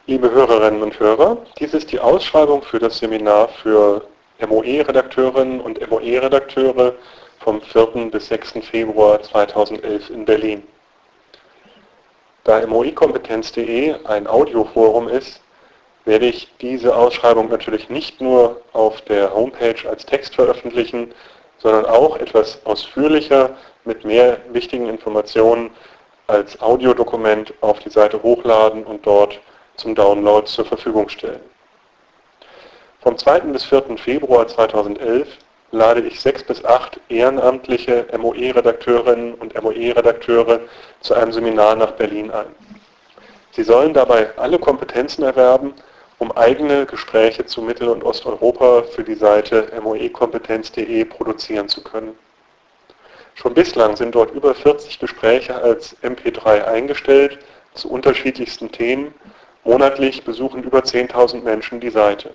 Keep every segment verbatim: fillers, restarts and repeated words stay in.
Liebe Hörerinnen und Hörer, dies ist die Ausschreibung für das Seminar für M O E-Redakteurinnen und M O E-Redakteure vom vierten bis sechsten Februar zweitausendelf in Berlin. Da M O E-Kompetenz punkt de ein Audioforum ist, werde ich diese Ausschreibung natürlich nicht nur auf der Homepage als Text veröffentlichen, sondern auch etwas ausführlicher mit mehr wichtigen Informationen als Audiodokument auf die Seite hochladen und dort zum Download zur Verfügung stellen. Vom zweiten bis vierten Februar zweitausendelf lade ich sechs bis acht ehrenamtliche M O E-Redakteurinnen und M O E-Redakteure zu einem Seminar nach Berlin ein. Sie sollen dabei alle Kompetenzen erwerben, um eigene Gespräche zu Mittel- und Osteuropa für die Seite M O E Kompetenz punkt de produzieren zu können. Schon bislang sind dort über vierzig Gespräche als M P drei eingestellt zu unterschiedlichsten Themen. Monatlich besuchen über zehntausend Menschen die Seite.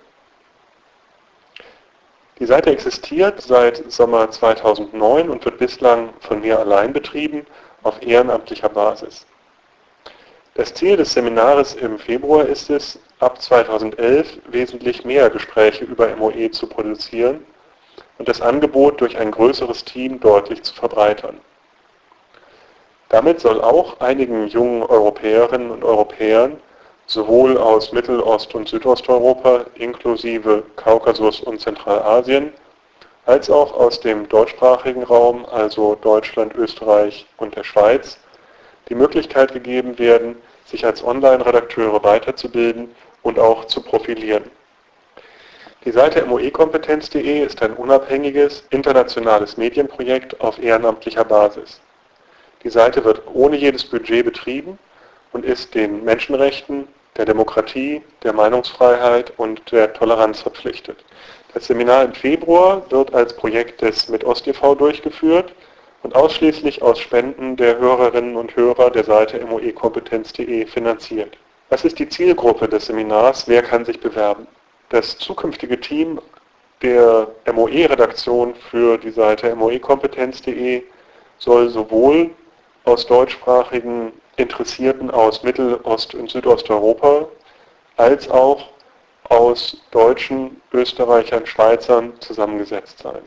Die Seite existiert seit Sommer zweitausendneun und wird bislang von mir allein betrieben, auf ehrenamtlicher Basis. Das Ziel des Seminars im Februar ist es, ab zweitausendelf wesentlich mehr Gespräche über M O E zu produzieren und das Angebot durch ein größeres Team deutlich zu verbreitern. Damit soll auch einigen jungen Europäerinnen und Europäern sowohl aus Mittel-, Ost- und Südosteuropa inklusive Kaukasus und Zentralasien, als auch aus dem deutschsprachigen Raum, also Deutschland, Österreich und der Schweiz, die Möglichkeit gegeben werden, sich als Online-Redakteure weiterzubilden und auch zu profilieren. Die Seite M O E-Kompetenz punkt de ist ein unabhängiges, internationales Medienprojekt auf ehrenamtlicher Basis. Die Seite wird ohne jedes Budget betrieben und ist den Menschenrechten, der Demokratie, der Meinungsfreiheit und der Toleranz verpflichtet. Das Seminar im Februar wird als Projekt des MitOst e V durchgeführt und ausschließlich aus Spenden der Hörerinnen und Hörer der Seite M O E-Kompetenz punkt de finanziert. Was ist die Zielgruppe des Seminars? Wer kann sich bewerben? Das zukünftige Team der M O E-Redaktion für die Seite M O E-Kompetenz punkt de soll sowohl aus deutschsprachigen Interessierten aus Mittel-, Ost- und Südosteuropa als auch aus Deutschen, Österreichern, Schweizern zusammengesetzt sein.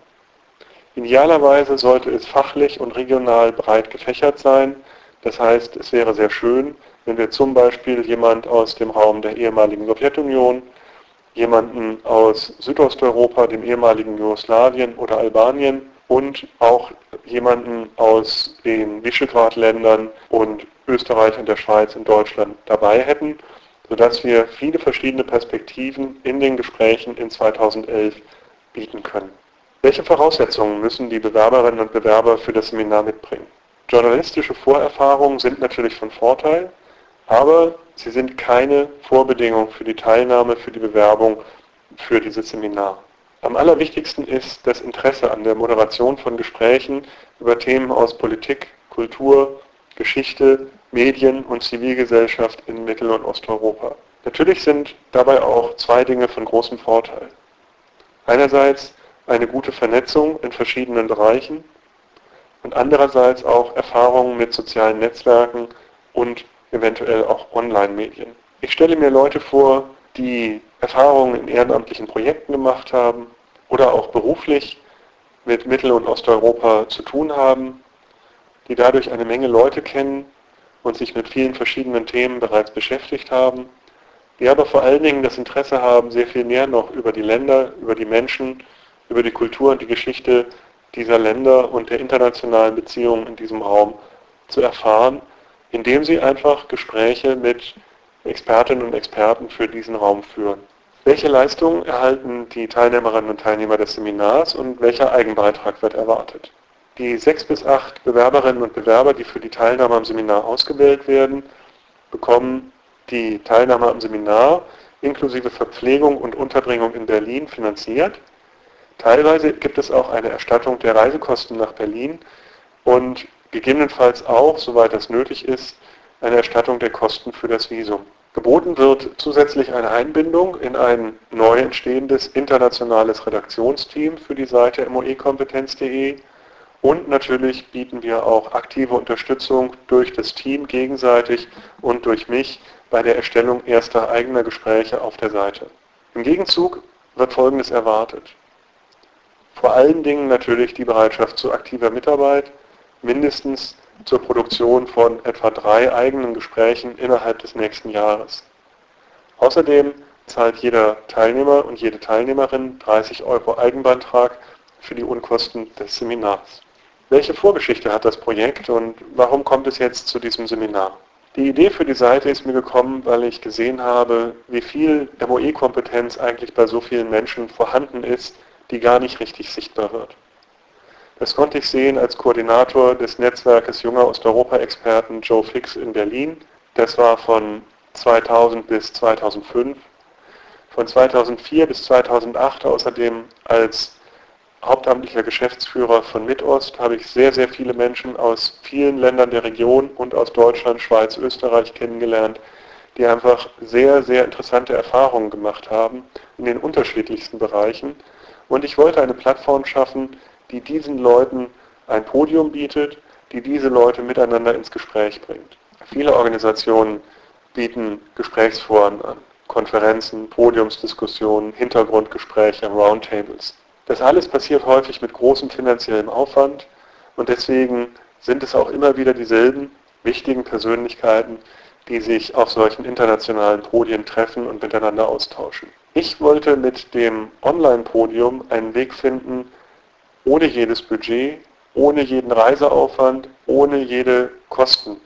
Idealerweise sollte es fachlich und regional breit gefächert sein. Das heißt, es wäre sehr schön, wenn wir zum Beispiel jemand aus dem Raum der ehemaligen Sowjetunion, jemanden aus Südosteuropa, dem ehemaligen Jugoslawien oder Albanien und auch jemanden aus den Visegrad-Ländern und Österreich und der Schweiz und Deutschland dabei hätten, sodass wir viele verschiedene Perspektiven in den Gesprächen in zweitausendelf bieten können. Welche Voraussetzungen müssen die Bewerberinnen und Bewerber für das Seminar mitbringen? Journalistische Vorerfahrungen sind natürlich von Vorteil, aber sie sind keine Vorbedingung für die Teilnahme, für die Bewerbung für dieses Seminar. Am allerwichtigsten ist das Interesse an der Moderation von Gesprächen über Themen aus Politik, Kultur, Geschichte, Medien und Zivilgesellschaft in Mittel- und Osteuropa. Natürlich sind dabei auch zwei Dinge von großem Vorteil. Einerseits eine gute Vernetzung in verschiedenen Bereichen und andererseits auch Erfahrungen mit sozialen Netzwerken und eventuell auch Online-Medien. Ich stelle mir Leute vor, die Erfahrungen in ehrenamtlichen Projekten gemacht haben oder auch beruflich mit Mittel- und Osteuropa zu tun haben, die dadurch eine Menge Leute kennen und sich mit vielen verschiedenen Themen bereits beschäftigt haben, die aber vor allen Dingen das Interesse haben, sehr viel mehr noch über die Länder, über die Menschen, über die Kultur und die Geschichte dieser Länder und der internationalen Beziehungen in diesem Raum zu erfahren, indem sie einfach Gespräche mit Expertinnen und Experten für diesen Raum führen. Welche Leistungen erhalten die Teilnehmerinnen und Teilnehmer des Seminars und welcher Eigenbeitrag wird erwartet? Die sechs bis acht Bewerberinnen und Bewerber, die für die Teilnahme am Seminar ausgewählt werden, bekommen die Teilnahme am Seminar inklusive Verpflegung und Unterbringung in Berlin finanziert. Teilweise gibt es auch eine Erstattung der Reisekosten nach Berlin und gegebenenfalls auch, soweit das nötig ist, eine Erstattung der Kosten für das Visum. Geboten wird zusätzlich eine Einbindung in ein neu entstehendes internationales Redaktionsteam für die Seite M O E-Kompetenz punkt de und natürlich bieten wir auch aktive Unterstützung durch das Team gegenseitig und durch mich bei der Erstellung erster eigener Gespräche auf der Seite. Im Gegenzug wird Folgendes erwartet. Vor allen Dingen natürlich die Bereitschaft zu aktiver Mitarbeit, mindestens zur Produktion von etwa drei eigenen Gesprächen innerhalb des nächsten Jahres. Außerdem zahlt jeder Teilnehmer und jede Teilnehmerin dreißig Euro Eigenbeitrag für die Unkosten des Seminars. Welche Vorgeschichte hat das Projekt und warum kommt es jetzt zu diesem Seminar? Die Idee für die Seite ist mir gekommen, weil ich gesehen habe, wie viel M O E-Kompetenz eigentlich bei so vielen Menschen vorhanden ist, die gar nicht richtig sichtbar wird. Das konnte ich sehen als Koordinator des Netzwerkes junger Osteuropa-Experten Joe Fix in Berlin. Das war von zweitausend bis zweitausendfünf. Von zweitausendvier bis zweitausendacht außerdem als hauptamtlicher Geschäftsführer von Mitost habe ich sehr, sehr viele Menschen aus vielen Ländern der Region und aus Deutschland, Schweiz, Österreich kennengelernt, die einfach sehr, sehr interessante Erfahrungen gemacht haben in den unterschiedlichsten Bereichen. Und ich wollte eine Plattform schaffen, die diesen Leuten ein Podium bietet, die diese Leute miteinander ins Gespräch bringt. Viele Organisationen bieten Gesprächsforen an, Konferenzen, Podiumsdiskussionen, Hintergrundgespräche, Roundtables. Das alles passiert häufig mit großem finanziellem Aufwand und deswegen sind es auch immer wieder dieselben wichtigen Persönlichkeiten, die sich auf solchen internationalen Podien treffen und miteinander austauschen. Ich wollte mit dem Online-Podium einen Weg finden, ohne jedes Budget, ohne jeden Reiseaufwand, ohne jede Kosten,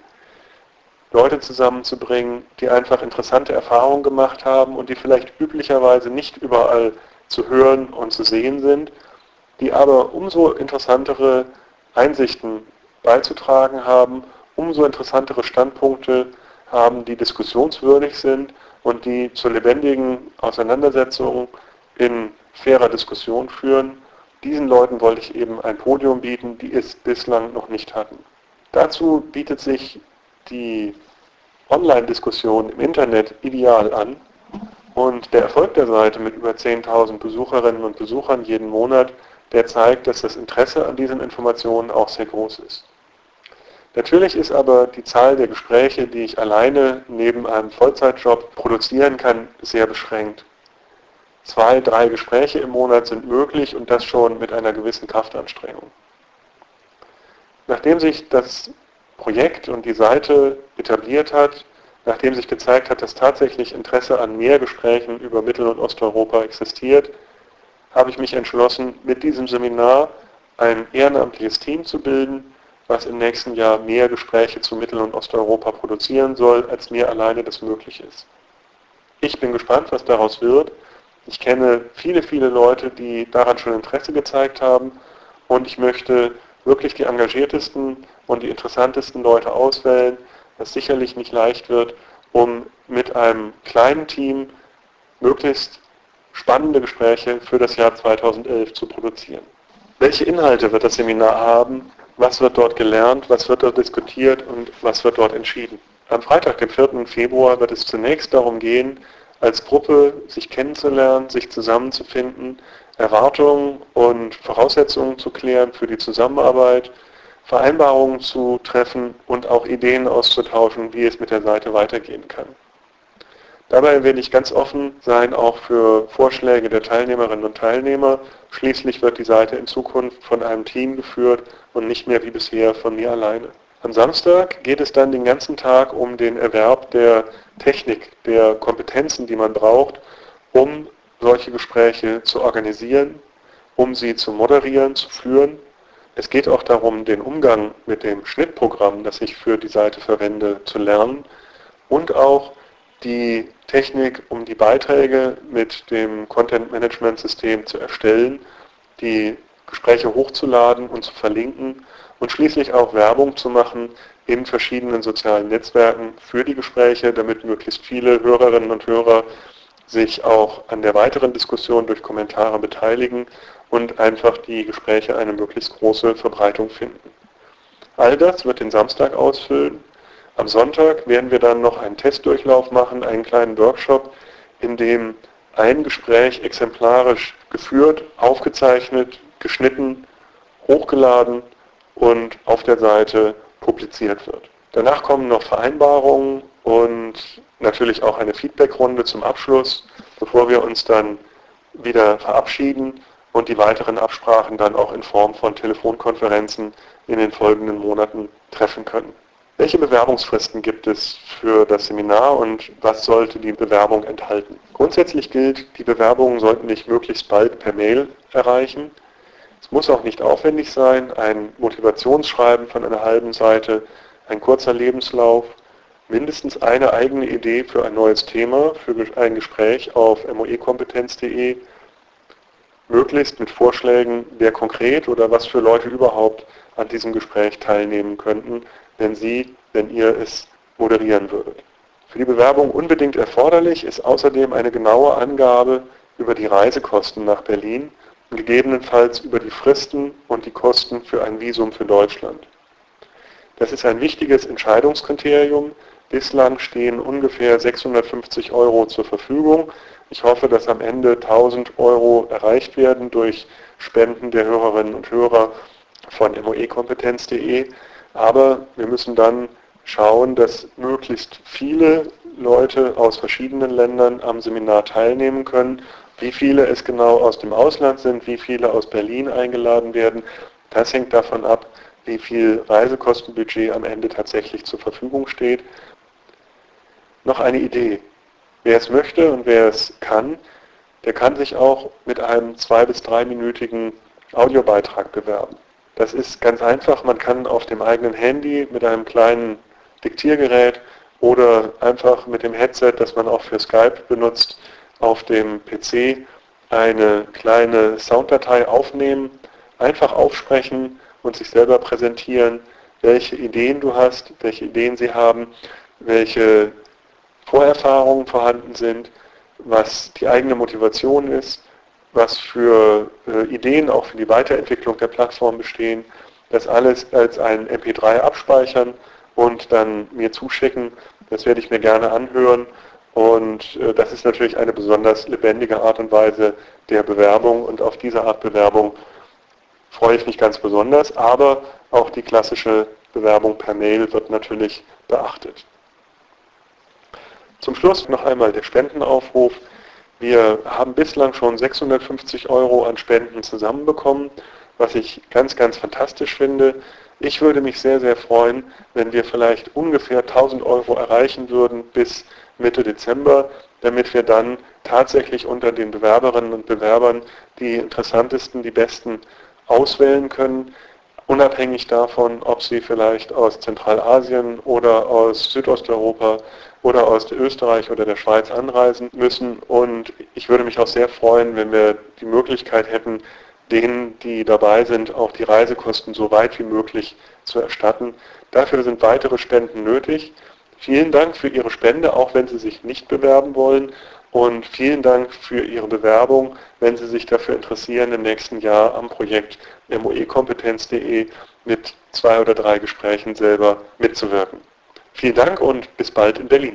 Leute zusammenzubringen, die einfach interessante Erfahrungen gemacht haben und die vielleicht üblicherweise nicht überall zu hören und zu sehen sind, die aber umso interessantere Einsichten beizutragen haben, umso interessantere Standpunkte haben, die diskussionswürdig sind und die zu lebendigen Auseinandersetzungen in fairer Diskussion führen. Diesen Leuten wollte ich eben ein Podium bieten, die es bislang noch nicht hatten. Dazu bietet sich die Online-Diskussion im Internet ideal an. Und der Erfolg der Seite mit über zehntausend Besucherinnen und Besuchern jeden Monat, der zeigt, dass das Interesse an diesen Informationen auch sehr groß ist. Natürlich ist aber die Zahl der Gespräche, die ich alleine neben einem Vollzeitjob produzieren kann, sehr beschränkt. Zwei, drei Gespräche im Monat sind möglich und das schon mit einer gewissen Kraftanstrengung. Nachdem sich das Projekt und die Seite etabliert hat, nachdem sich gezeigt hat, dass tatsächlich Interesse an mehr Gesprächen über Mittel- und Osteuropa existiert, habe ich mich entschlossen, mit diesem Seminar ein ehrenamtliches Team zu bilden, was im nächsten Jahr mehr Gespräche zu Mittel- und Osteuropa produzieren soll, als mir alleine das möglich ist. Ich bin gespannt, was daraus wird. Ich kenne viele, viele Leute, die daran schon Interesse gezeigt haben und ich möchte wirklich die engagiertesten und die interessantesten Leute auswählen, was sicherlich nicht leicht wird, um mit einem kleinen Team möglichst spannende Gespräche für das Jahr zweitausendelf zu produzieren. Welche Inhalte wird das Seminar haben? Was wird dort gelernt? Was wird dort diskutiert? Und was wird dort entschieden? Am Freitag, dem vierten Februar, wird es zunächst darum gehen, als Gruppe sich kennenzulernen, sich zusammenzufinden, Erwartungen und Voraussetzungen zu klären für die Zusammenarbeit, Vereinbarungen zu treffen und auch Ideen auszutauschen, wie es mit der Seite weitergehen kann. Dabei werde ich ganz offen sein, auch für Vorschläge der Teilnehmerinnen und Teilnehmer. Schließlich wird die Seite in Zukunft von einem Team geführt und nicht mehr wie bisher von mir alleine. Am Samstag geht es dann den ganzen Tag um den Erwerb der Technik, der Kompetenzen, die man braucht, um solche Gespräche zu organisieren, um sie zu moderieren, zu führen. Es geht auch darum, den Umgang mit dem Schnittprogramm, das ich für die Seite verwende, zu lernen und auch die Technik, um die Beiträge mit dem Content-Management-System zu erstellen, die Gespräche hochzuladen und zu verlinken und schließlich auch Werbung zu machen in verschiedenen sozialen Netzwerken für die Gespräche, damit möglichst viele Hörerinnen und Hörer sich auch an der weiteren Diskussion durch Kommentare beteiligen und einfach die Gespräche eine möglichst große Verbreitung finden. All das wird den Samstag ausfüllen. Am Sonntag werden wir dann noch einen Testdurchlauf machen, einen kleinen Workshop, in dem ein Gespräch exemplarisch geführt, aufgezeichnet, geschnitten, hochgeladen und auf der Seite publiziert wird. Danach kommen noch Vereinbarungen und natürlich auch eine Feedbackrunde zum Abschluss, bevor wir uns dann wieder verabschieden und die weiteren Absprachen dann auch in Form von Telefonkonferenzen in den folgenden Monaten treffen können. Welche Bewerbungsfristen gibt es für das Seminar und was sollte die Bewerbung enthalten? Grundsätzlich gilt, die Bewerbungen sollten dich möglichst bald per Mail erreichen. Es muss auch nicht aufwendig sein, ein Motivationsschreiben von einer halben Seite, ein kurzer Lebenslauf, mindestens eine eigene Idee für ein neues Thema, für ein Gespräch auf m o e kompetenz punkt de, möglichst mit Vorschlägen, wer konkret oder was für Leute überhaupt an diesem Gespräch teilnehmen könnten, wenn Sie, wenn ihr es moderieren würdet. Für die Bewerbung unbedingt erforderlich ist außerdem eine genaue Angabe über die Reisekosten nach Berlin und gegebenenfalls über die Fristen und die Kosten für ein Visum für Deutschland. Das ist ein wichtiges Entscheidungskriterium. Bislang stehen ungefähr sechshundertfünfzig Euro zur Verfügung. Ich hoffe, dass am Ende tausend Euro erreicht werden durch Spenden der Hörerinnen und Hörer von m o e kompetenz punkt de. Aber wir müssen dann schauen, dass möglichst viele Leute aus verschiedenen Ländern am Seminar teilnehmen können. Wie viele es genau aus dem Ausland sind, wie viele aus Berlin eingeladen werden, das hängt davon ab, wie viel Reisekostenbudget am Ende tatsächlich zur Verfügung steht. Noch eine Idee. Wer es möchte und wer es kann, der kann sich auch mit einem zwei- bis dreiminütigen Audiobeitrag bewerben. Das ist ganz einfach, man kann auf dem eigenen Handy mit einem kleinen Diktiergerät oder einfach mit dem Headset, das man auch für Skype benutzt, auf dem P C eine kleine Sounddatei aufnehmen, einfach aufsprechen und sich selber präsentieren, welche Ideen du hast, welche Ideen sie haben, welche Vorerfahrungen vorhanden sind, was die eigene Motivation ist, was für äh, Ideen auch für die Weiterentwicklung der Plattform bestehen, das alles als ein M P drei abspeichern und dann mir zuschicken. Das werde ich mir gerne anhören und äh, das ist natürlich eine besonders lebendige Art und Weise der Bewerbung und auf diese Art Bewerbung freue ich mich ganz besonders, aber auch die klassische Bewerbung per Mail wird natürlich beachtet. Zum Schluss noch einmal der Spendenaufruf. Wir haben bislang schon sechshundertfünfzig Euro an Spenden zusammenbekommen, was ich ganz, ganz fantastisch finde. Ich würde mich sehr, sehr freuen, wenn wir vielleicht ungefähr tausend Euro erreichen würden bis Mitte Dezember, damit wir dann tatsächlich unter den Bewerberinnen und Bewerbern die interessantesten, die besten auswählen können, unabhängig davon, ob sie vielleicht aus Zentralasien oder aus Südosteuropa oder aus Österreich oder der Schweiz anreisen müssen. Und ich würde mich auch sehr freuen, wenn wir die Möglichkeit hätten, denen, die dabei sind, auch die Reisekosten so weit wie möglich zu erstatten. Dafür sind weitere Spenden nötig. Vielen Dank für Ihre Spende, auch wenn Sie sich nicht bewerben wollen. Und vielen Dank für Ihre Bewerbung, wenn Sie sich dafür interessieren, im nächsten Jahr am Projekt m o e kompetenz punkt de mit zwei oder drei Gesprächen selber mitzuwirken. Vielen Dank und bis bald in Berlin.